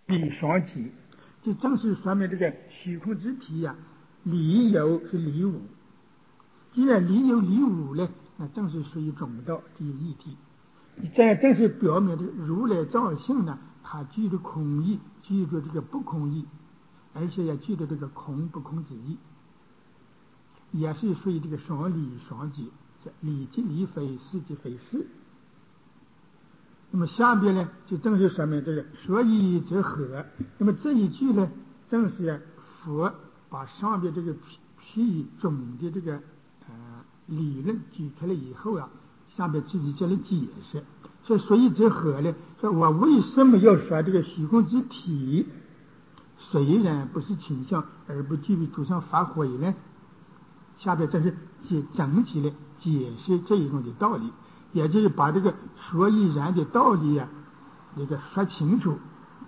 理双极，就正是说明这个虚空之体呀，理有是理无。既然理有理无呢，那正是属于中道这一义体。这正是表明这个如来藏性呢，它具着空义，具着这个不空义，而且也具着这个空不空之意，也是属于这个双理双极，理即理非，事即非事。那么下边呢，就正是说明这个所以则合。那么这一句呢，正是佛把上边这个譬喻总的这个理论举出来以后啊，下边自己就来解释。所以则合呢，说我为什么要说这个虚空之体虽然不是倾向而不具备诸相法毁呢？下边这是整体的解释这一种的道理，也就是把这个所以然的道理啊，这个说清楚。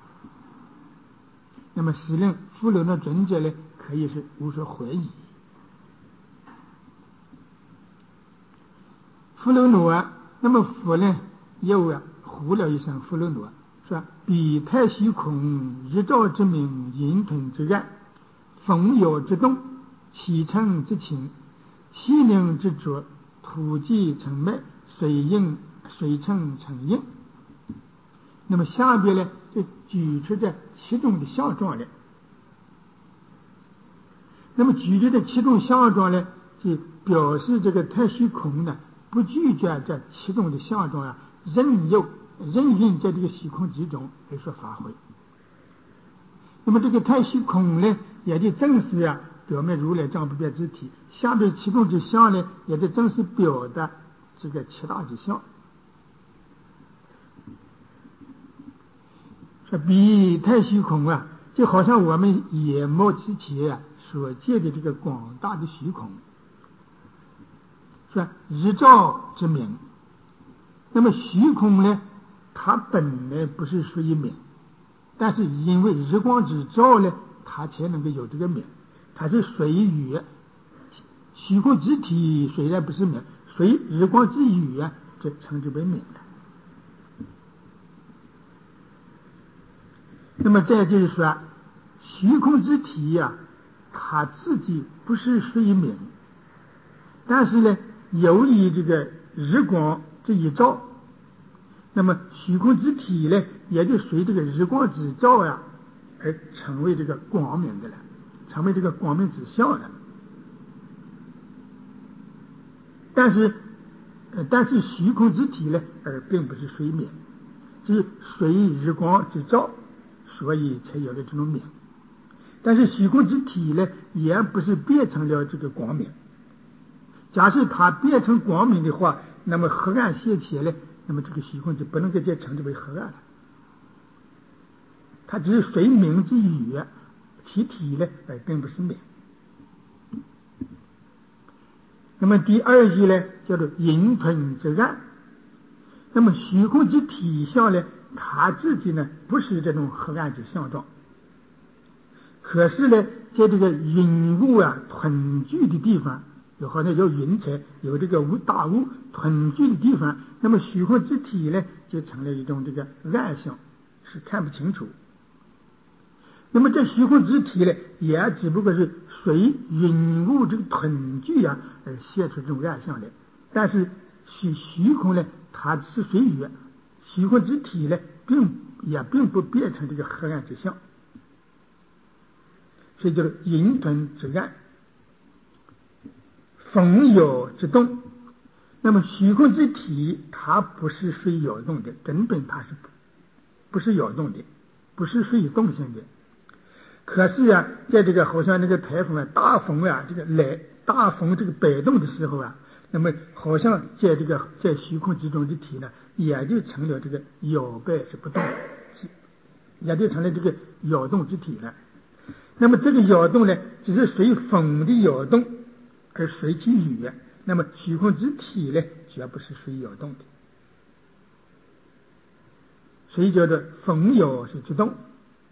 那么使令富楼那尊者呢，可以是无所怀疑。富楼那，那么佛呢又呼了一声富楼那，说彼太虚空，日照之明，阴吞之暗，风摇之动，气乘之情，气凝之浊，土积成脉，水乘成应。那么下边呢，就举出这七种的相状来。那么举出这七种相状呢，就表示这个太虚空呢，不拒绝这七种的相状啊，任运在这个虚空之中而说发挥。那么这个太虚空呢，也就正是表明如来藏不变之体。下面七种之相呢，也就正是表达这个七大之相。说比太虚空啊，就好像我们眼目之前所见的这个广大的虚空，说日照之明。那么虚空呢，它本来不是属于明，但是因为日光之照呢，它才能够有这个明。它是随雨，虚空之体虽然不是明，随日光之雨这称之为明的。那么再就是说，虚空之体它自己不是属于明，但是呢，由于这个日光这一照，那么虚空之体呢，也就随这个日光之照而成为这个光明的了，成为这个光明之相了。但是虚空之体呢，而并不是随明，是随日光之照，所以才有了这种明。但是虚空之体呢，也不是变成了这个光明。假设它变成光明的话，那么黑暗现前呢，那么这个虚空就不能够再称之为黑暗了。它只是随明之语，其体呢而并不是明。那么第二句呢，叫做阴吞之暗。那么虚空之体相呢，它自己呢不是这种黑暗之相状，可是呢，在这个云雾囤聚的地方，有好像有云彩，有这个大雾囤聚的地方，那么虚空之体呢，就成了一种这个暗相，是看不清楚。那么这虚空之体呢，也只不过是随云雾这个囤聚而现出这种暗相来。但是虚空呢，它是随雨，虚空之体呢，并不变成这个黑暗之相，所以叫做阴吞之暗，风摇之动。那么虚空之体它不是属于摇动的，根本它是不是摇动的，不是属于动性的。可是在这个好像那个台风大风这个大风这个摆动的时候那么好像在虚空之中的体呢，也就成了这个摇摆是不动的，也就成了这个摇动之体了。那么这个摇动呢，只是随风的摇动而随其语，那么虚空之体呢，绝不是随摇动的，所以叫做风摇是之动。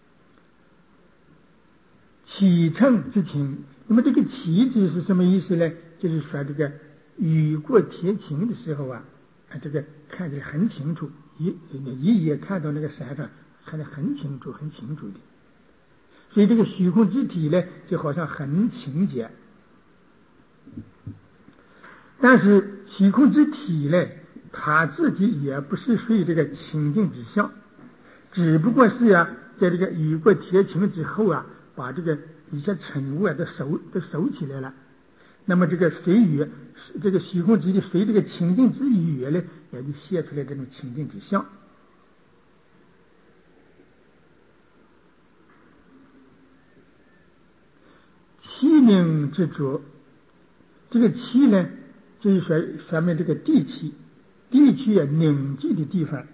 起乘之情，那么这个起字是什么意思呢？就是说这个雨过天晴的时候这个看起来很清楚，一眼看到那个山上看得很清楚很清楚的。所以这个虚空之体呢，就好像很清洁。但是虚空之体呢，它自己也不是属于这个清净之相，只不过是在这个雨过天晴之后把这个一些尘雾都收起来了。那么这个随雨，这个虚空之体随这个清净之雨呢，也就现出来这种清净之相。气凝之浊，这个气呢，就是说明这个地气，地气凝聚的地方。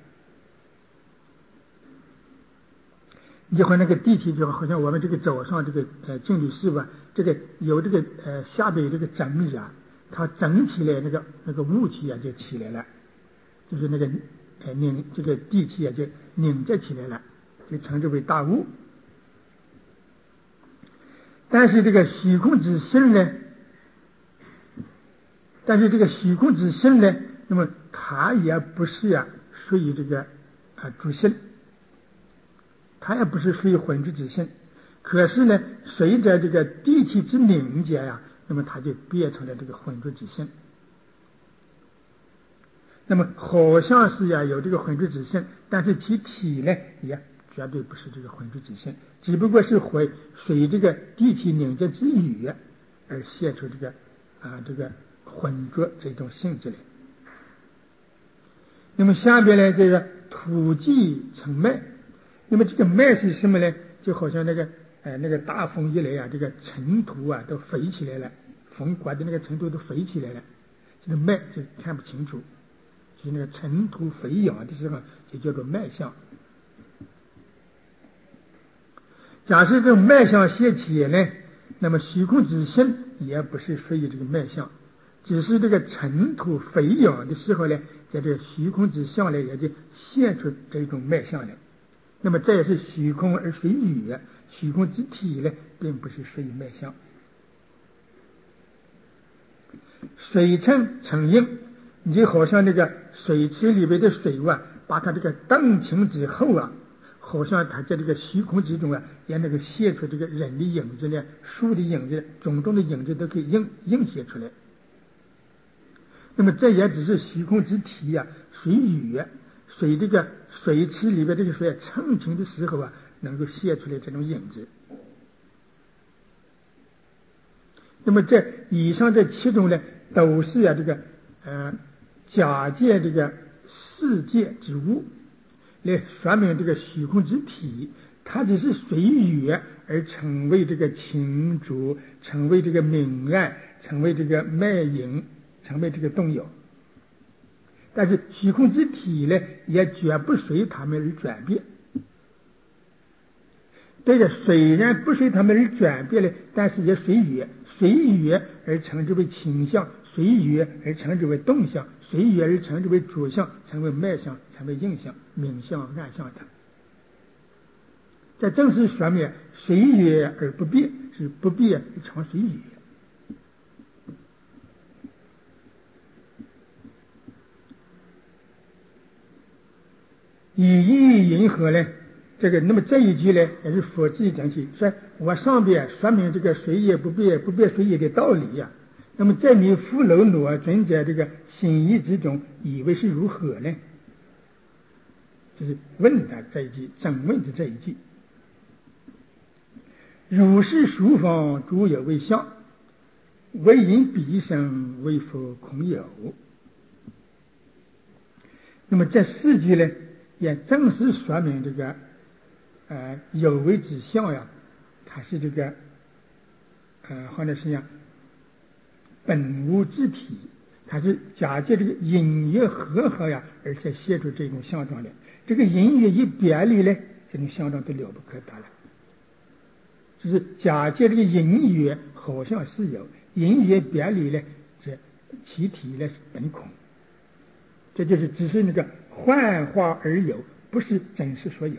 你就和那个地气，就好像我们这个早上这个净土寺吧，这个有这个下边有这个整理它整起来，那个雾气就起来了，就是那个这个地气就凝结起来了，就称之为大雾。但是这个虚空之性呢，那么它也不是属于这个主性，它也不是属于混浊之性。可是呢，随着这个地气之凝结那么它就变成了这个混浊之性。那么好像是有这个混浊之性，但是其体呢也绝对不是这个混浊之性，只不过是随这个地气凝结之余而现出这个混浊这种性质来。那么下边呢，这个土既成脉，那么这个脉是什么呢？就好像那个大风一来这个尘土都飞起来了，风刮的那个尘土都飞起来了，这个脉就看不清楚，就是那个尘土飞扬的时候就叫做脉象。假设这种脉象现起呢，那么虚空之性也不是属于这个脉象，只是这个尘土飞扬的时候呢，在这个虚空之相呢也就现出这种脉象来。那么这也是虚空而随雨，虚空之体呢并不是属于脉象。水称成硬，你就好像那个水池里面的水把它这个澄清之后好像它在这个虚空之中也能够现出这个人的影子呢，树的影子，种种的影子都可以映现出来。那么这也只是虚空之体随雨，随这个水池里边这个水澄清的时候能够现出来这种影子。那么这以上这七种呢，都是这个假借这个世界之物来说明这个虚空之体，它只是随雨而成为这个清浊，成为这个明暗，成为这个脉盈，成为这个动摇。但是虚空之体呢，也绝不随它们而转变。这个虽然不随它们而转变但是也随雨，随雨而称之为清相，随雨而称之为动相，随雨而称之为主相，成为脉相，成为应相、明相、暗相等。这正是说明随雨而不变，是不变而常随雨。以意迎合呢？那么这一句呢，也是佛自己整体说，我上边说明这个随也不变，不变随也的道理那么在你富楼罗尊者这个心意之中，以为是如何呢？就是问他这一句，整问的这一句：如是诸方诸有为相，唯因彼生，为佛空有。那么这四句呢，也正是说明这个有为之相它是这个或者是本无之体，它是假借这个因缘和合而且现出这种相状来。这个因缘一别离呢，这种相状都了不可得了。就是假借这个因缘好像是有，因缘别离呢，这其体呢是本空。这就是只是那个幻化而有，不是真实所有的。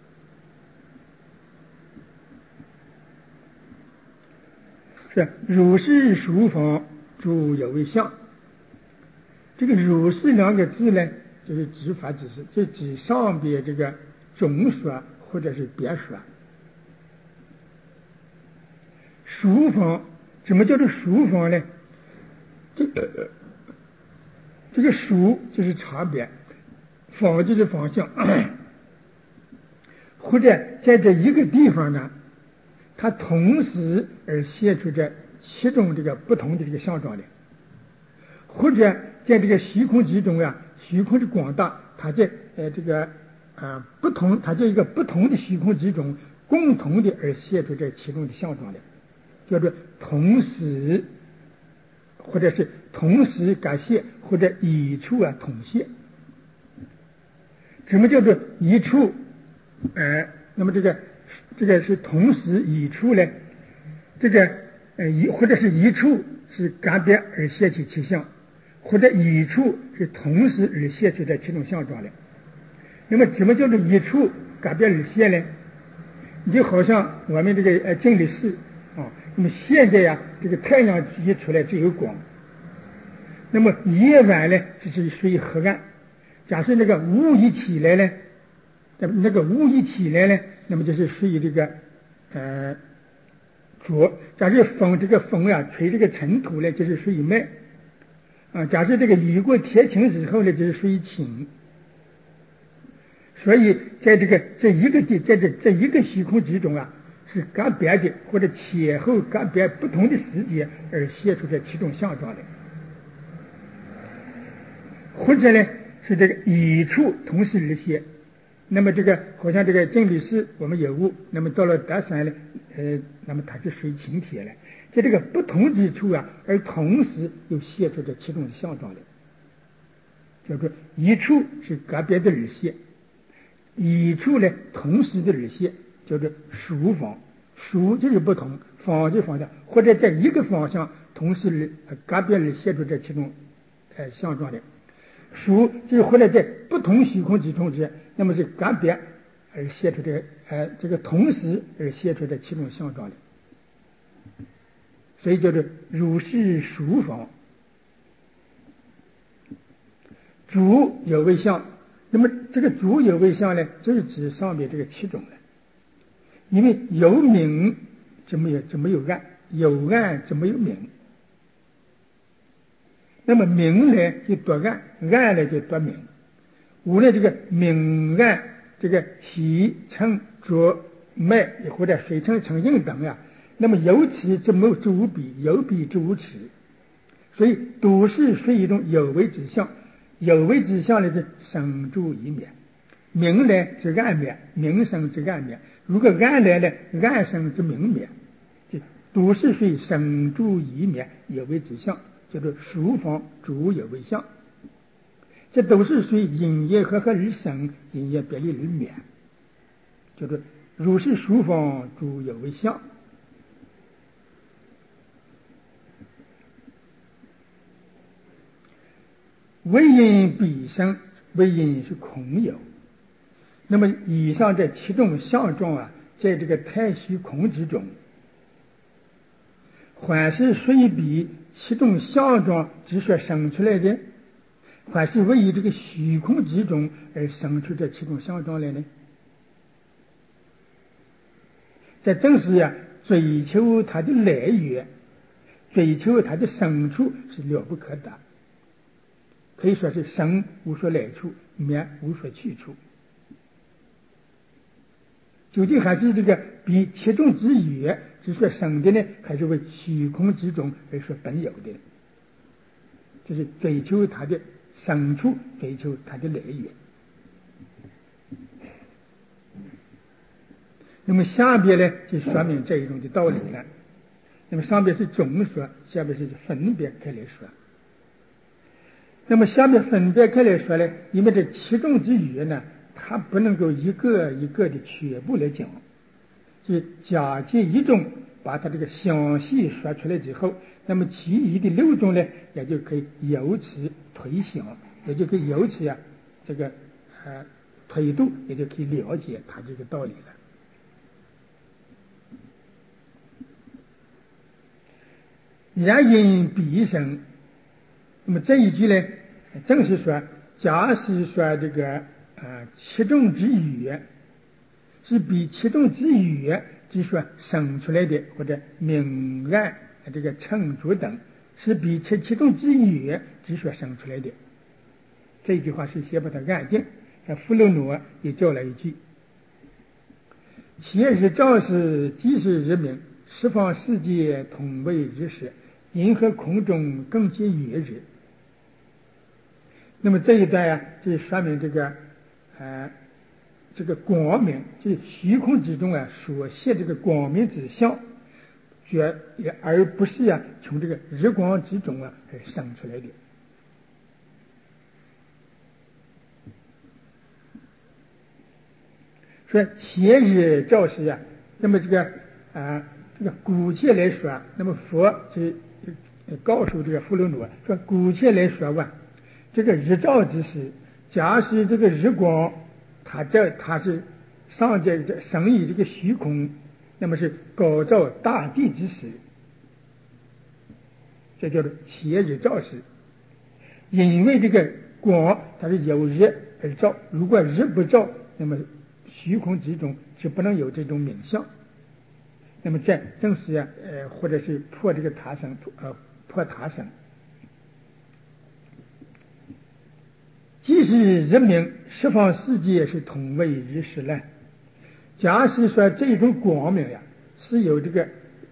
是如是诸方诸有为相，这个如是两个字呢，就是指法指示，这指上边这个总说或者是别说。殊方，怎么叫做殊方呢？这个殊就是差别，方就是方向，或者在这一个地方呢，它同时而现出这七种这个不同的这个相状来，或者在这个虚空之中啊，虚空的广大，它在不同，它在一个不同的虚空之中，共同的而现出这其中的相状来，叫做同时，或者是同时感现，或者一处啊同现。什么叫做一处？那么这个是同时一处呢？这个或者是一处是感别而现起其相，或者一处是同时而现出的其中相状来。那么怎么叫做一处感别而现呢？你就好像我们这个静力士啊，那么现在呀，这个太阳一出来就有光，那么夜晚呢就是属于黑暗。假设那个雾一起来呢，那个雾一起来呢，那么就是属于这个浊。假设这个风啊吹这个尘土呢，就是属于脉啊。假设这个雨过天晴之后呢，就是属于晴。所以在这一个虚空之中啊，是干别的或者前后干别不同的时间而现出这七种相状来，或者呢是这个一处同时而现。那么这个好像这个静力士我们有雾，那么到了德山呢，那么它就属于晴天了。在这个不同之处啊，而同时又现出这七种相状来，叫做一处是个别的而现，一处呢同时的而现，叫做殊方。殊就是不同，方就是方向，或者在一个方向同时个别而现出这七种相状来。殊就是或者在不同虚空之中之，那么是个别而现出这个同时而现出这七种相状来，所以叫做如是殊方。诸有为相，那么这个诸有为相呢，就是指上面这个七种了。因为有明怎么有暗，有暗怎么有明？那么明呢就夺暗，暗呢就夺明。无论这个明暗，这个气沉浊脉或者水沉成硬等啊，那么有起之无比，有比之无起，所以都是属于一种有为之相。有为之相呢是生住一灭，明来之暗灭，明生之暗灭。如果暗来呢，暗生之明灭，就都是属于生住一灭有为之相，叫做殊方诸有为相。这都是属于因业合合而生，因业别离而灭，叫做如是殊方诸有为相。为因彼生，为因是空有。那么以上这七种相状啊，在这个太虚空之中，还是属于比七种相状之所生出来的，还是位于这个虚空之中而生出这七种相状来呢？这正是呀，追求它的来源，追求它的生处是了不可得，可以说是生无所来处，灭无所去处。究竟还是这个比其中之源之所生的呢，还是为虚空之中而所本有的呢？就是追求它的生处，追求它的来源。那么下边呢，就说明这一种的道理了。那么上边是总说，下边是分别开来说。那么下面分别开来说呢，因为这其中之语呢，它不能够一个一个的全部来讲，就假借一种把它这个详细说出来之后，那么其余的六种呢，也就可以由此推想，也就可以由此这个推度，也就可以了解它这个道理了。然因彼生，那么这一句呢，正是说，假使说这个七众之语是比其中之月之所生出来的，或者明暗这个称足等是比其中之月之所生出来的。这句话是先把它按定。弗洛努也叫了一句：其日照时，即是日明，十方世界同为日时，银河空中更见月日。那么这一段啊，就说明这个光明，就是虚空之中啊所现这个光明之象，而不是啊从这个日光之中啊而生出来的。说前日照时啊，那么这个古切来说，那么佛就告诉这个弗罗努说，古切来说吧，这个日照之时，假使这个日光它是上在这生于这个虚空，那么是高照大地之时，这叫做前日照时。因为这个光它是由日而照，如果日不照，那么虚空之中是不能有这种明象。那么这正是啊或者是破这个他生破他生。即使日明，十方世界是同为日时呢。假使说这种光明呀是有这个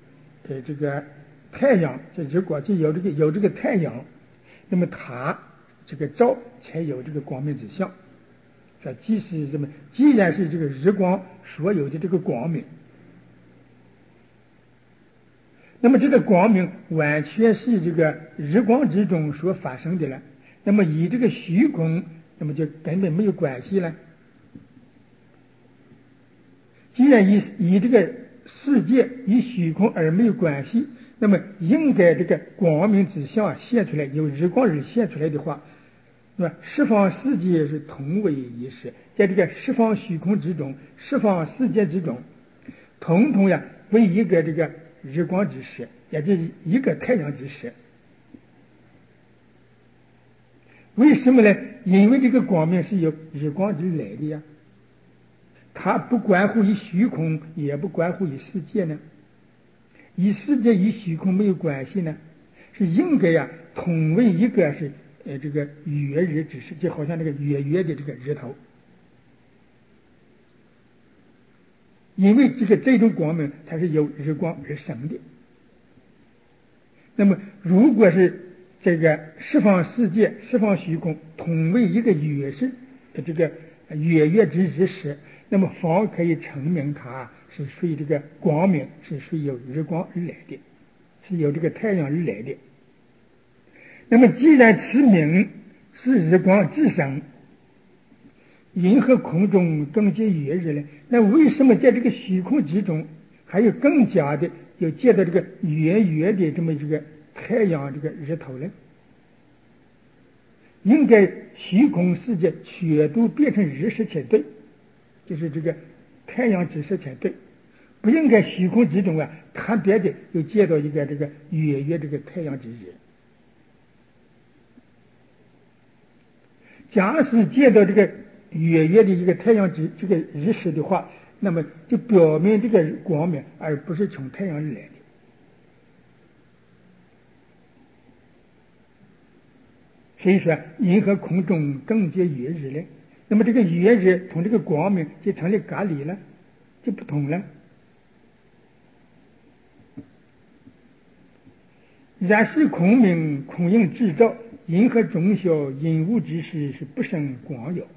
太阳，这日光就有这个太阳，那么它这个照才有这个光明之象。说既然是这个日光所有的这个光明，那么这个光明完全是这个日光之中所发生的了，那么与这个虚空那么就根本没有关系了。既然以这个世界与虚空而没有关系，那么应该这个光明之象现出来，由日光而现出来的话，那么十方世界是同为一时，在这个十方虚空之中，十方世界之中，统统呀为一个这个日光之时，也就是一个太阳之时。为什么呢？因为这个光明是由日光之来的呀，它不关乎于虚空，也不关乎于世界呢。与世界与虚空没有关系呢，是应该呀同为一个是这个月日之时，就好像这个月的这个日头。因为这种光明它是由日光而生的。那么如果是这个十方世界十方虚空同为一个月是这个月之日时，那么方可以证明它是属于这个光明是属于由日光而来的，是由这个太阳而来的。那么既然此明是日光之生，银河空中更见月日呢？那为什么在这个虚空之中还有更加的有见到这个月的这么这个太阳这个日头呢？应该虚空世界全都变成日食才对，就是这个太阳之时才对，不应该虚空之中啊特别的又见到一个这个月这个太阳之日。假使见到这个月的一个太阳之这个日食的话，那么就表明这个光明而不是从太阳而来的。所以说银河空中更见月日了，那么这个月日同这个光明就成了隔离了，就不同了。然是空明空应制造，银河中小阴物之时是不生光耀。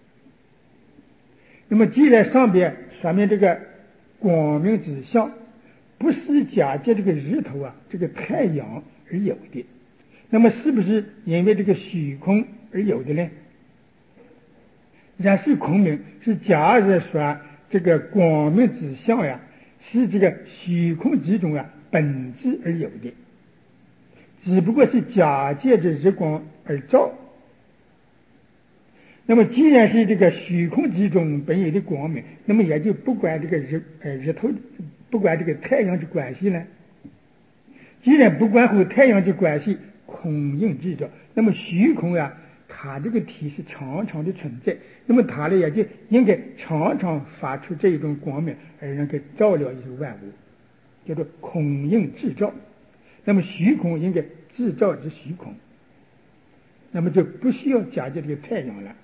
那么既然上边说明这个光明之象不是假借这个日头啊这个太阳而有的，那么是不是因为这个虚空而有的呢？然是空明是假如说这个光明之象呀是这个虚空之中啊本质而有的，只不过是假借着日光而照。那么既然是这个虚空之中本有的光明，那么也就不管这个日头，不管这个太阳的关系呢。既然不关乎太阳的关系，空应制造，那么虚空啊它这个体是常常的存在，那么它呢也就应该常常发出这种光明，而能够照亮一切万物，叫做空应制照。那么虚空应该制造之虚空，那么就不需要假借这个太阳了。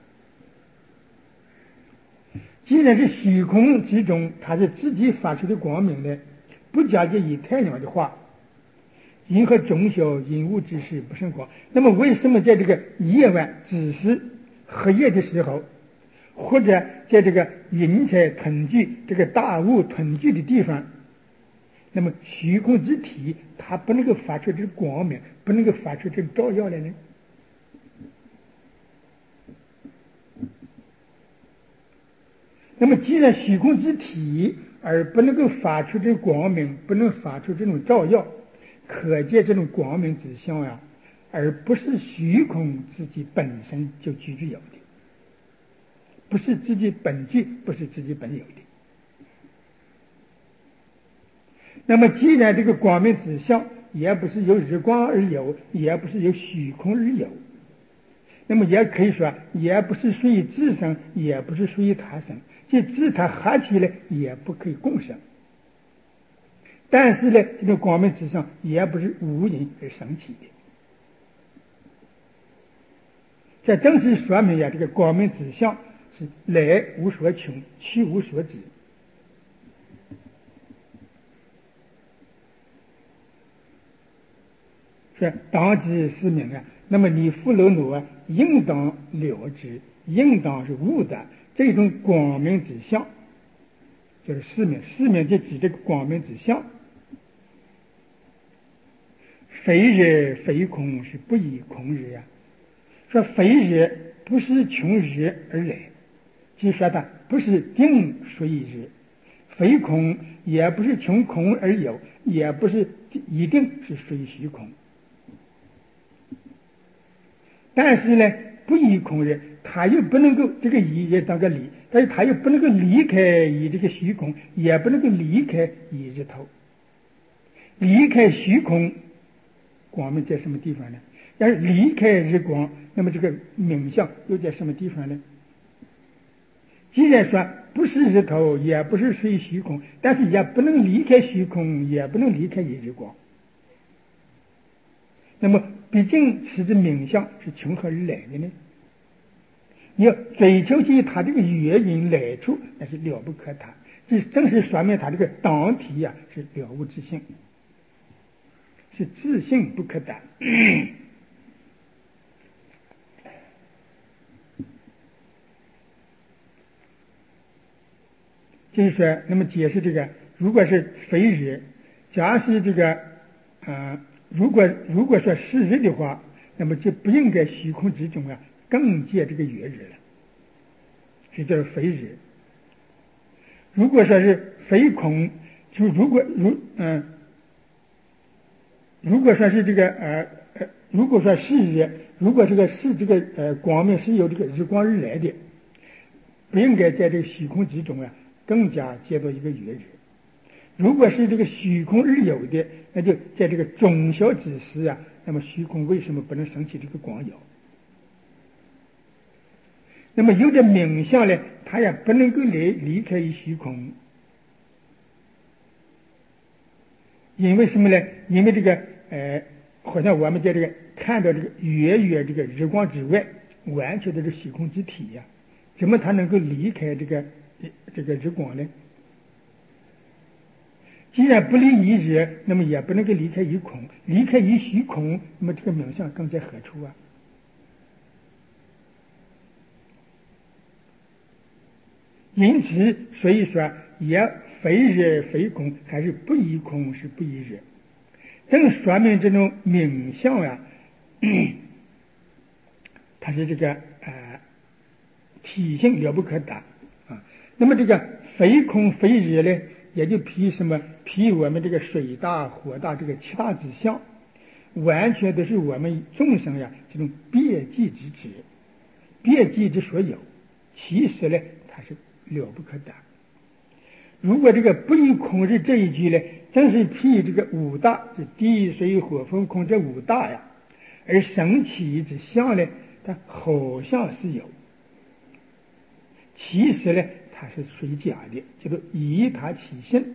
既然是虚空之中，它是自己发出的光明呢，不假借以太阳的话，银河中小，引物之事不胜光。那么为什么在这个夜晚只是黑夜的时候，或者在这个云彩团聚、这个大雾团聚的地方，那么虚空之体它不能够发出这个光明，不能够发出这个照耀来呢？那么既然虚空之体而不能够发出这个光明，不能发出这种照耀，可见这种光明之相啊，而不是虚空自己本身就具有的，不是自己本具，不是自己本有的。那么既然这个光明之相也不是由日光而有，也不是由虚空而有，那么也可以说也不是属于自生，也不是属于他生，即自他合起来也不可以共生。但是呢，这个光明之相也不是无因而生起的。这正是说明呀，这个光明之相是来无所穷，去无所止。说当知是明啊，那么你富楼奴啊，应当了知，应当是悟的这种光明之相，就是是明。是明就指这个光明之相，非日非空，是不以空日呀。说非日不是从日而来，即说它不是定属于日；非空也不是从空而有，也不是一定是属于虚空。但是呢，不以空日，他又不能够这个以也当个离，但是他又不能够离开以这个虚空，也不能够离开以日头。离开虚空，光明在什么地方呢？要是离开日光，那么这个明相又在什么地方呢？既然说不是日头，也不是属于虚空，但是也不能离开虚空，也不能离开日光。那么毕竟此之明相是从何而来的呢？你要追求起它这个原因来处，那是了不可谈。这正是说明它这个当体呀，是了无自性，是自性不可得。就是说，那么解释这个，如果是非日，假使这个如果说是日的话，那么就不应该虚空之中啊更借这个月日了，这叫非日。如果说是非空，就如果说是这个如果说是日，如果这个是这个光明是由这个日光而来的，不应该在这个虚空之中啊更加接到一个月日。如果是这个虚空而有的，那就在这个中小之时啊，那么虚空为什么不能升起这个光耀？那么有的明相呢，它也不能够离开于虚空，因为什么呢？因为这个好像我们在这个看到这个月这个日光之外，完全的是虚空之体呀，怎么它能够离开这个日光呢？既然不离一日，那么也不能够离开一空，离开一虚空，那么这个明相更在何处啊？因此，所以说也非日非空，还是不依空，是不依日。正说明这种明相啊，它是这个体性了不可得啊。那么这个非空非日呢，也就譬什么？譬我们这个水大火大这个七大之相，完全都是我们众生呀这种别计之知，别计之所有。其实呢，它是了不可得。如果这个不依空日这一句呢，正是譬这个五大，这地水火风空这五大呀，而生起之相呢， 它好像是有，其实呢它是属于假的，叫做以他起性。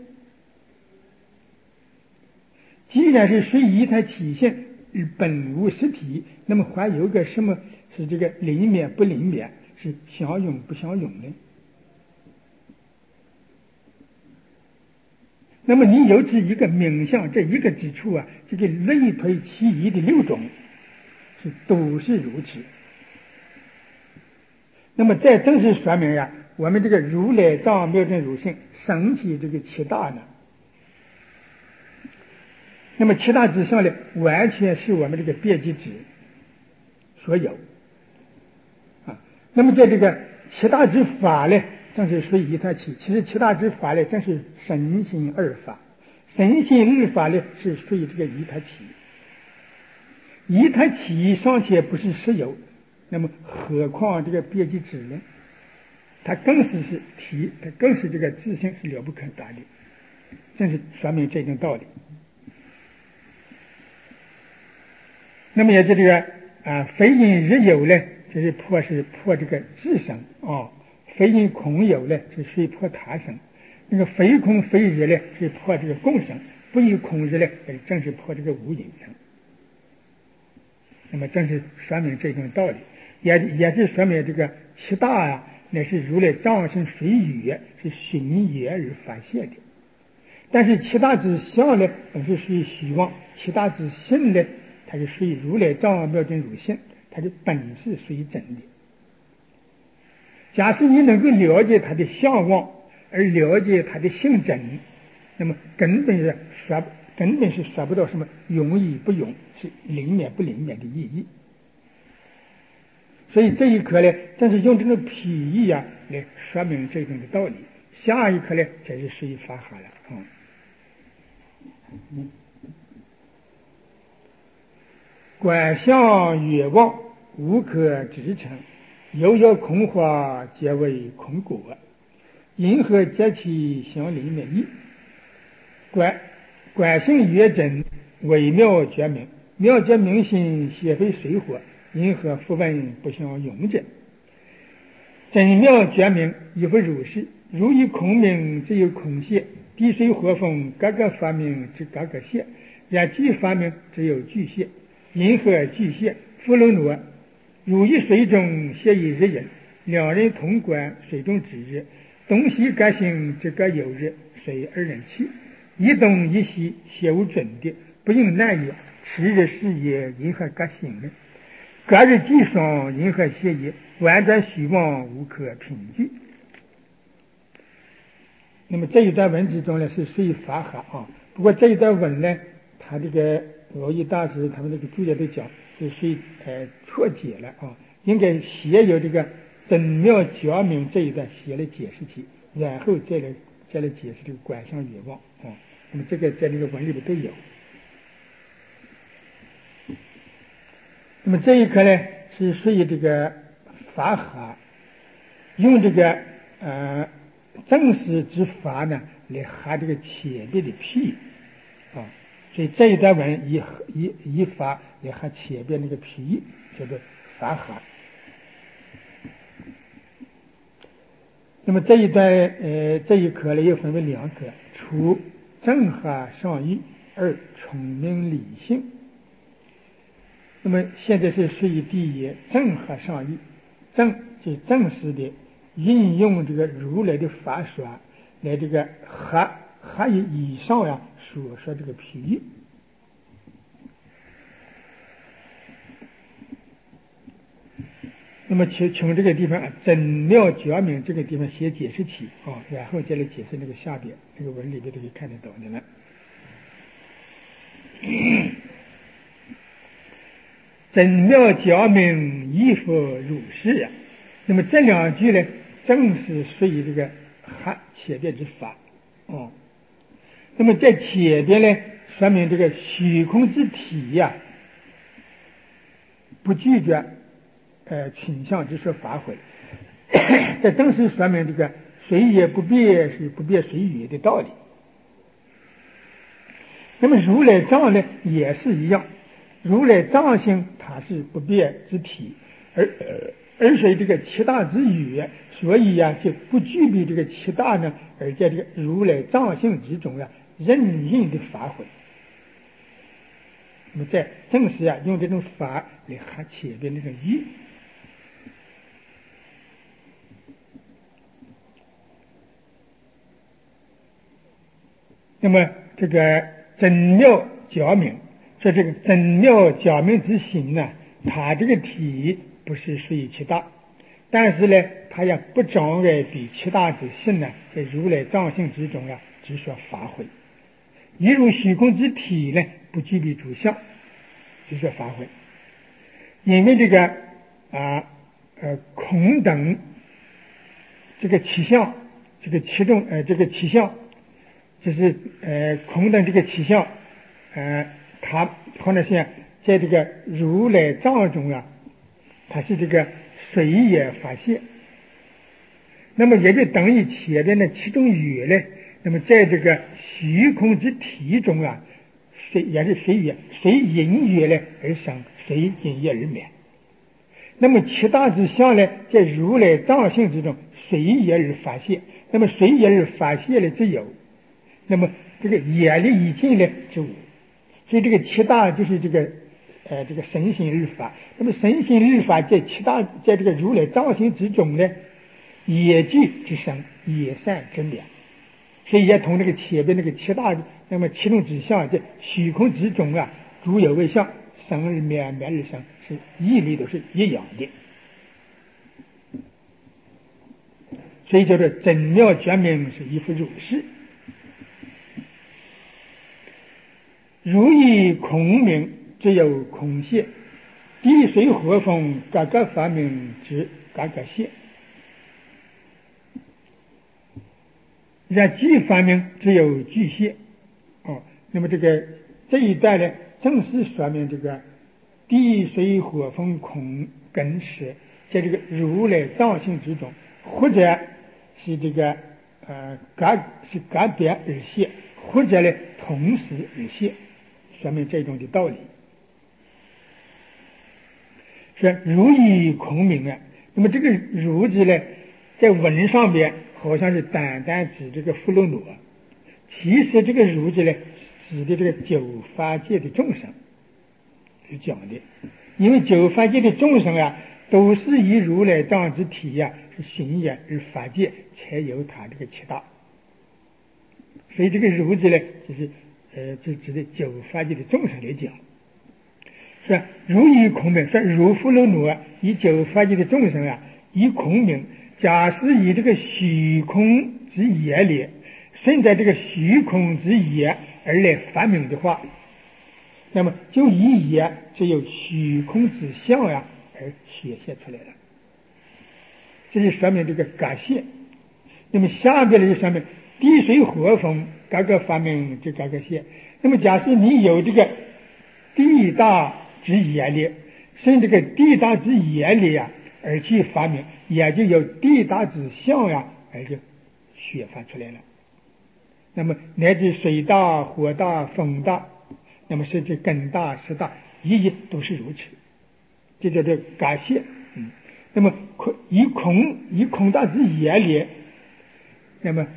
既然是属于以他起性，本无实体，那么还有个什么是这个灵灭不灵灭，是相永不相永呢？那么你有这一个冥想这一个之处啊，这个类推其一的六种都是如此。那么这正是说明呀，我们这个如来藏妙真如性升起这个七大呢，那么七大之相呢，完全是我们这个别记指所有啊。那么在这个七大之法呢，正是属于以他起。其实七大之法呢，正是神心二法。神心二法呢，是属于这个以他起。以他起尚且不是实有，那么何况这个别记指呢？它更是体，它更是这个自性是了不可达的，正是说明这种道理。那么也就这个非因日有呢，这是破这个自生啊；非因空有呢，是属于破他生。那个非空非日呢，是破这个共生；不以空日呢，正是破这个无因生。那么正是说明这种道理，也是说明这个七大啊，乃是如来藏性随语，是循业而发现的。但是七大之相呢，本是属于虚妄；七大之性呢，它是属于如来藏妙真如性，它的本是属于真的。假使你能够了解它的相妄，而了解它的性真，那么根本是说不到什么永与不永，是灵灭不灵灭的意义。所以这一课呢，正是用这个譬喻啊来说明这种的道理。下一课呢，才是属于法哈了观相远望，无可直成，有有空花，皆为空果。因何皆其相离灭意？观性越真，微妙觉明，妙觉明心，邪非水火，因何复问不相容者？真妙觉明亦不如是，如以空明，只有空泄；地水火风，各个发明之各个泄，然具发明只有具泄。因何具泄？弗罗诺如以水中泄以日人，两人同观水中之日，东西各行之各有日，随二人去，一东一西，皆无准的，不应难也。此日是也，因何各行呢？隔日既双，因何泄也？完全虚妄，无可凭据。那么这一段文之中呢，是属于法哈啊。不过这一段文呢，他这个耦益大师他们这个注解都讲是属于错解了啊，应该先有这个真妙觉明这一段先来解释起，然后再来解释这个观相远望啊。那么这个在那个文里边都有。那么这一课呢，是属于这个法哈，用这个正式之法呢来哈这个前面的譬啊，所以这一段文以法来哈前边那个譬喻，叫做法哈。那么这一段这一课呢又分为两课，除正哈上义，二聪明理性。那么现在是属于第一正和上义，正就是正式的运用这个如来的法说来这个和以上呀所说这个譬喻。那么从这个地方真妙觉明这个地方先解释起啊，然后再来解释那个下边那个文里边都可以看得到的了。真妙觉明，亦复如是呀。那么这两句呢，正是属于这个前边之法那么在前边呢，说明这个虚空之体呀，不拒绝倾向之说法会，这正是说明这个随也不变是不变随语的道理。那么如来藏呢也是一样，如来藏性它是不变之体， 而且这个七大之语，所以呀就不具备这个七大呢，而在这个如来藏性之中任运的发挥。那么在正是用这种法来合前边那种义。那么这个真妙假名，说这个真妙假名之行呢，它这个体不是属于七大，但是呢，它也不障碍比七大之性呢，在如来藏性之中只所发挥。一如虚空之体呢，不具备主相，只所发挥。因为这个空等这个气象，这个其中这个气象，就是空等这个气象，它或者是在这个如来藏中它是这个随也发现。那么也就等于前边的其中语呢，那么在这个虚空之体中也是随因缘呢而生，随因缘而灭。那么七大之相呢，在如来藏性之中随也而发现，那么随也而发现了之有，那么这个眼力已尽呢之无，所以这个七大就是这个神性日法。那么神性日法在七大，在这个如来藏性之中呢，也具之生，也善之灭，所以也同这个前边那个七大，那么其中之相在虚空之中诸有为相，生而灭，灭而生，是义理都是一样的。所以叫做真妙觉明是一副如是。如意空明，只有空现；地水火风，各个发明之各个现。具发明只有具现。那么这一段呢，正是说明这个地水火风空跟实，在这个如来藏性之中，或者是这个个别而现，或者呢同时而现，说明这种的道理。说如意空明那么这个如字呢，在文上边好像是单单指这个富罗罗，其实这个如字呢，指的这个九法界的众生是讲的。因为九法界的众生都是以如来藏之体是寻也而法界，才有他这个七大。所以这个如字呢，就是就指的九法界的众生来讲。是吧？如意空明，说如富罗罗以九法界的众生以空明，假使以这个虚空之业力，顺着这个虚空之业而来发明的话，那么就以业只有虚空之相而显现出来了。这就说明这个感谢。那么下边的就说明地水火风各个发明这各个现。那么假设你有这个地大之业力，顺这个地大之业力而去发明，也就有地大之相而就显发出来了。那么乃至水大火大风大，那么甚至根大势大，一都是如此。这叫做感谢。那么以空大之业力，那么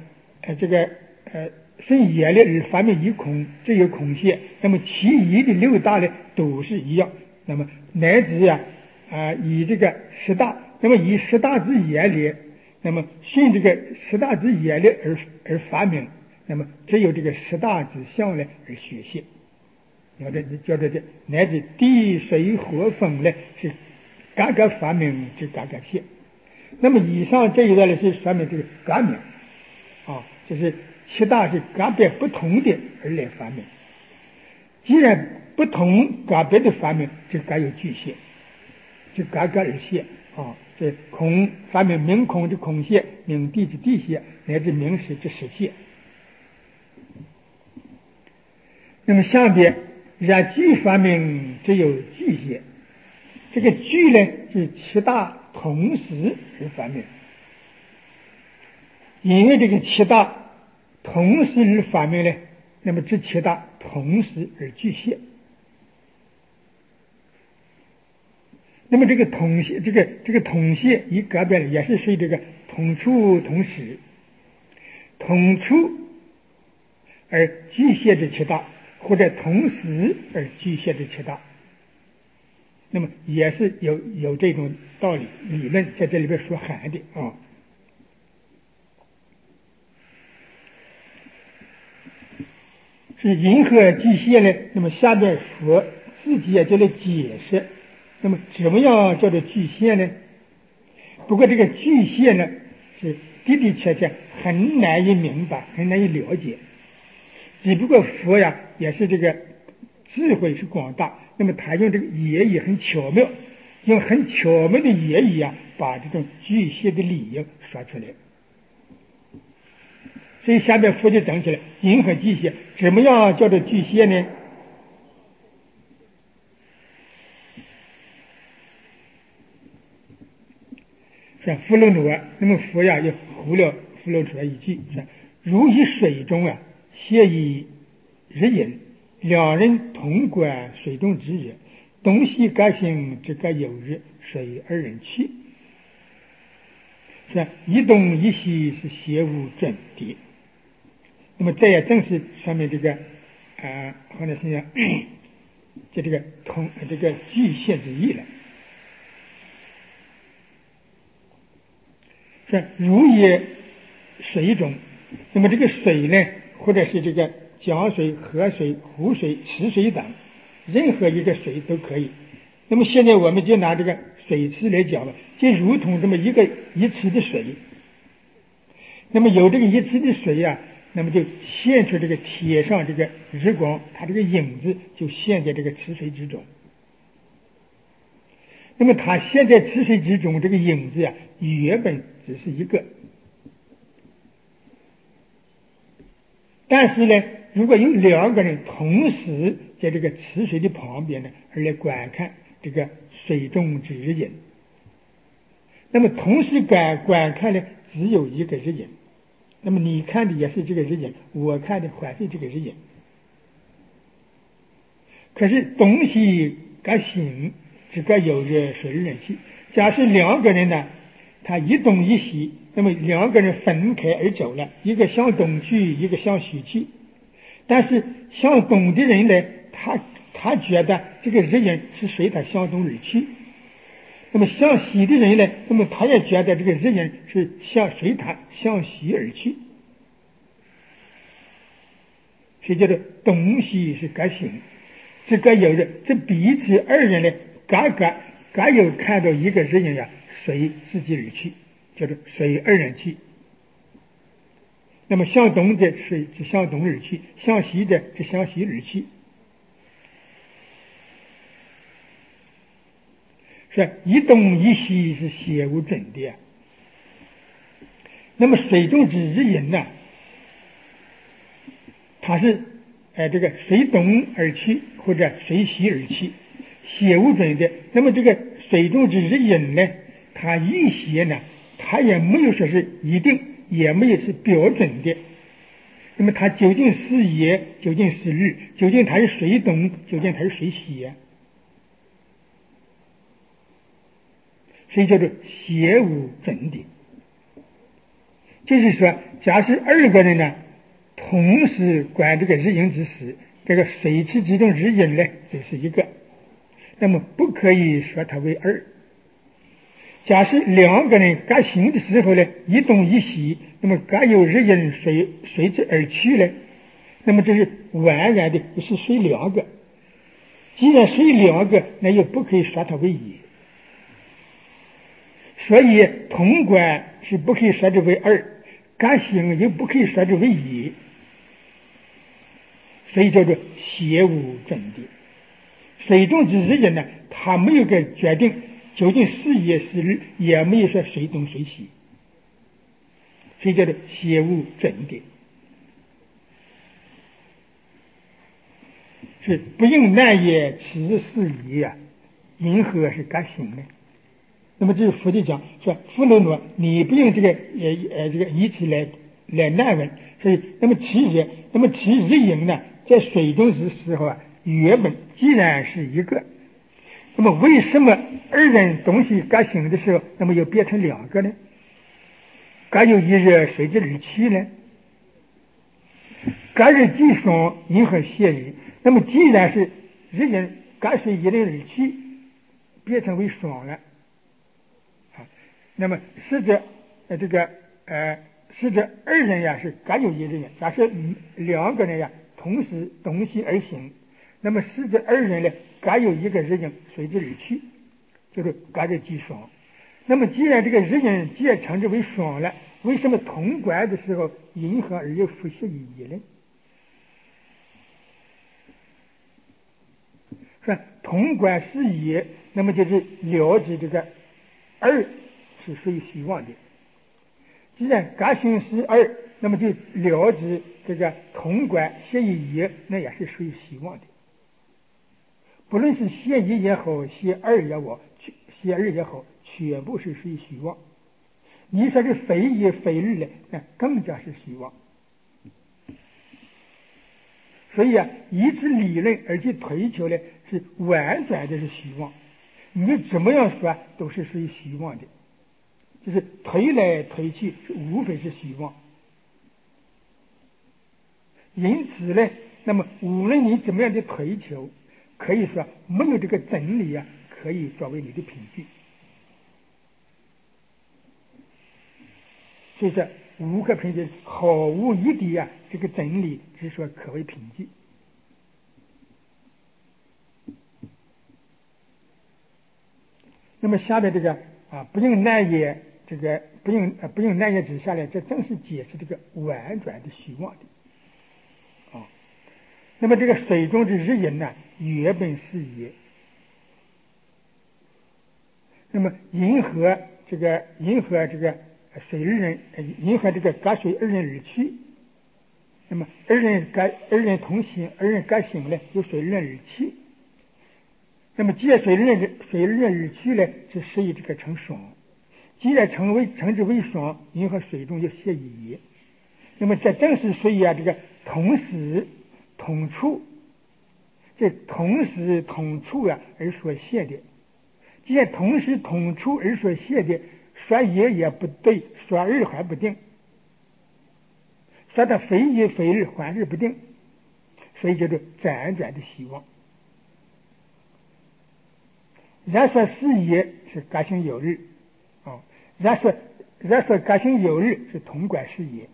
顺业力而发明以空，这有空现。那么其余的六大呢，都是一样。那么乃至以这个十大，那么以十大之业力，那么顺这个十大之业力而发明，那么只有这个十大之相呢而显现。叫做乃至地水火风呢，是各个发明之各个现。那么以上这一段呢，是说明这个各明就是七大是个别不同的而来发明。既然不同个别的发明，就各有具现，就各个而现这空发明明空之空现，明地之地现，乃至明实之实现。那么下边具发明只有具现，这个具呢是七大同时而发明。因为这个七大同时而发明呢，那么这七大同时而具现。 那么这个同系，这个同系一隔边也是属于这个同处同时，同处而具现之七大，或者同时而具现之七大。那么也是有这种道理理论在这里边所含的啊。是银河巨蟹呢？那么下面佛自己也就来解释，那么怎么样叫做巨蟹呢？不过这个巨蟹呢，是的的确确很难以明白，很难以了解。只不过佛呀，也是这个智慧是广大，那么他用这个言语很巧妙，用很巧妙的言语啊，把这种巨蟹的理由说出来。所以下面佛就讲起来，银河巨蟹怎么样叫做巨蟹呢？是佛罗罗，那么佛呀又胡了佛罗出来一句，是如于水中啊，现以日影，两人同观水中之日，东西各行之各有日，随二人去。是一东一西是邪无准的。那么这也正是说明这个或者是讲就这个这个巨蟹之意了。是如也水中，那么这个水呢，或者是这个江水、河水、湖水、池水等，任何一个水都可以。那么现在我们就拿这个水池来讲吧，就如同这么一个一池的水，那么有这个一池的水呀，那么就现出这个铁上这个日光，它这个影子就现在这个池水之中。那么它现在池水之中这个影子呀，原本只是一个，但是呢，如果有两个人同时在这个池水的旁边呢，而来观看这个水中之日影，那么同时观看呢，只有一个日影。那么你看的也是这个日影，我看的还是这个日影。可是东西各行，只各有日，随人去。假设两个人呢，他一东一西，那么两个人分开而走了，一个向东去，一个向西去。但是向东的人呢，他觉得这个日影是随他向东而去。那么向西的人呢，那么他也觉得这个日影是随他向西而去。所以叫做东西是各行，这个有的，这彼此二人呢，各有看到一个日影呀，随自己而去，叫做随二人去。那么向东的是向东而去，向西的是向西而去。是一东一西是邪无准的啊。那么水中之日影呢，它是这个随东而去或者随西而去，邪无准的。那么这个水中之日影呢，它预邪呢，它也没有说是一定，也没有是标准的。那么它究竟是夜，究竟是日，究竟它是随东，究竟它是随西呀？所以叫做邪无准的。就是说，假使二个人呢，同时观这个日影之时，这个水池之中日影呢只是一个，那么不可以说它为二。假使两个人各行的时候呢，一东一西，那么各有日影随之而去呢，那么这是完然的是随两个。既然随两个，那又不可以说它为一。所以同观是不可以说之为二，各行又不可以说之为一，所以叫做邪无准的。水中之日影呢，它没有个决定究竟是夜是日，也没有说随东随西，所以叫做邪无准的。是不应难也，此是也啊，银河是各行的。那么这是佛就讲说，佛罗罗，你不用这个这个以此来难问。所以那么其日影呢，在水中的时候啊，原本既然是一个， 那么为什么二人东西各行的时候，那么又变成两个呢？各有一日，随之而去呢？各日既爽，因何谢矣？那么既然是日人各随一人而去，变成为爽了啊，那么是这是这二人呀是各有一人，假设两个人呀同时东西而行，那么是这二人呢各有一个日人随之而去，就是各日既爽。那么既然这个日人既然称之为爽了，为什么同观的时候因何而又复习意义呢？说同观是也，那么就是了解这个二是属于虚妄的。既然各行是二，那么就了解这个同观现一，那也是属于虚妄的。不论是现一也好，现二也好，现二也好，全部是属于虚妄。你说是非一非二呢，那更加是虚妄。所以啊，以此理论而去推求呢，是完全的是虚妄。你怎么样说都是属于虚妄的，就是推来推去，无非是虚妄。因此呢，那么无论你怎么样的推求，可以说没有这个真理啊，可以作为你的凭据。所以说，无可凭据，毫无一滴啊，这个真理之说可为凭据。那么下面这个不用难言，这个不用难言之下呢，这正是解释这个婉转的虚妄的。那么这个水中之日影呢，原本是也。那么银河这个水日人，银河这个各随二人而去。那么二人同行，二人各行呢，由水日人而去。那么既然水日人而去呢，是属于这个成爽。既然称之为爽，银河水中就现一。那么这正是属于这个同时同处，这同时同处而所现的。既然同时同处而所现的，说一也不对，说二还不定，说它非一非二还是不定，所以叫做辗转的希望。人说是也是各行有日人说各行有日是同观是也。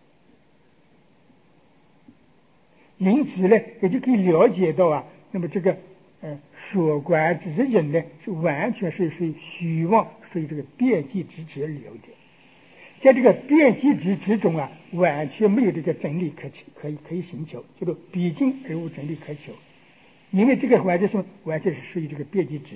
因此呢，也就可以了解到那么这个所观之人呢，是完全是属于虚妄，属于这个变计之执而有的。在这个变计之执中完全没有这个真理可以寻求，叫做毕竟而无真理可求。因为这个完全是属于这个变计执。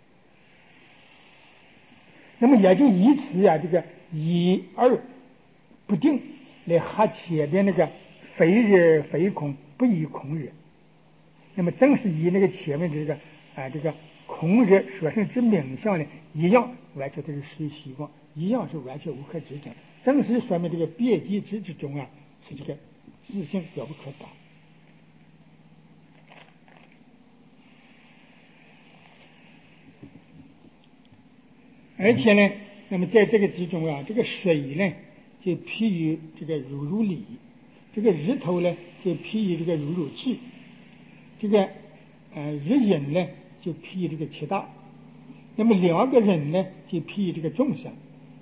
那么也就以此这个一二不定来和前边那个非日非空不以空日。那么正是以那个前面这个空日所生之名相呢，一样完全都是属于虚妄，一样是完全无可指证。正是说明这个变计执之中是这个自性了不可达。而且呢，那么在这个之中这个水呢就譬喻这个如理，这个日头呢就譬喻这个如智，这个日影呢就譬喻这个七大，那么两个人呢就譬喻这个众生。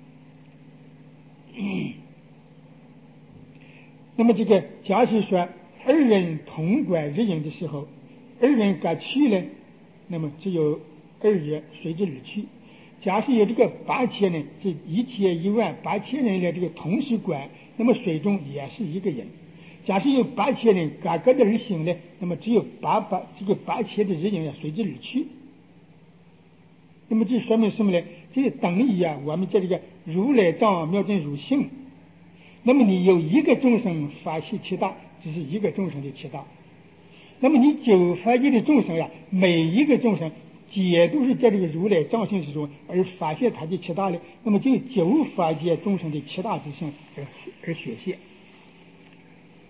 那么这个假使说二人同观日影的时候，二人各去呢，那么只有二日随之而去。假使有这个8000人，这1,18000人的这个同时观，那么水中也是一个人。假设有8000人各个的而行呢，那么只有这个8000的日影随之而去。那么这说明什么呢？这等于我们在这个如来藏妙真如性。那么你有一个众生发起七大，只是一个众生的七大。那么你9法界的众生每一个众生皆都是在这个如来藏性之中而发现他的七大的，那么就9法界众生的七大之性而显现。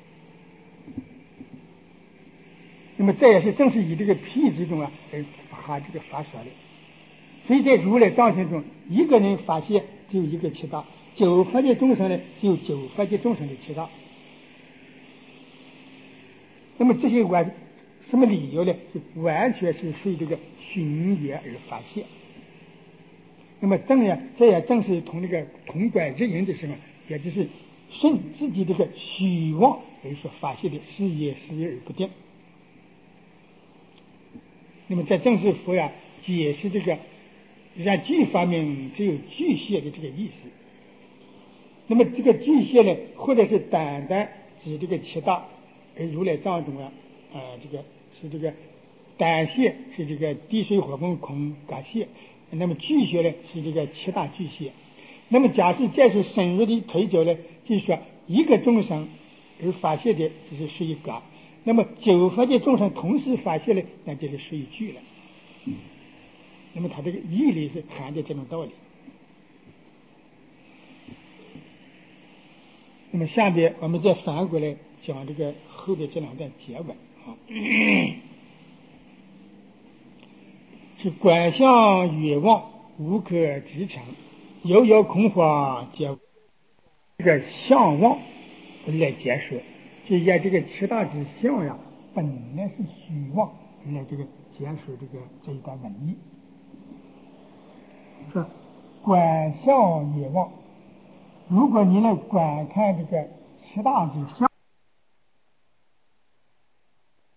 那么这也是正是以这个譬之中而他这个法所的。所以在如来藏性中，一个人发现只有一个七大，九法界众生呢只有九法界众生的七大。那么这些什么理由呢？就完全是随这个寻缘而发现。那么这也正是同那个同观日影的什么，也就是顺自己这个虚妄而所发现的是也而不定。那么在正是佛呀解释这个让具方面只有具现的这个意思。那么这个具现呢，或者是单单指这个七大，而如来藏中这个是这个单现是这个地水火风空感现，那么具现呢是这个七大具现。那么假设再是深入的推究呢，就是说一个众生而发现的就是属于感，那么九法界众生同时发现呢，那就是属于具了。那么它这个义理是含着这种道理。那么下边我们再反过来讲这个后边这两段结文啊，是观相远望无可直成，遥遥空花皆这个相望来解说，就按这个七大之相呀，本来是虚妄来这个解说这一段文意。说观相远望，如果你来观看这个七大之相，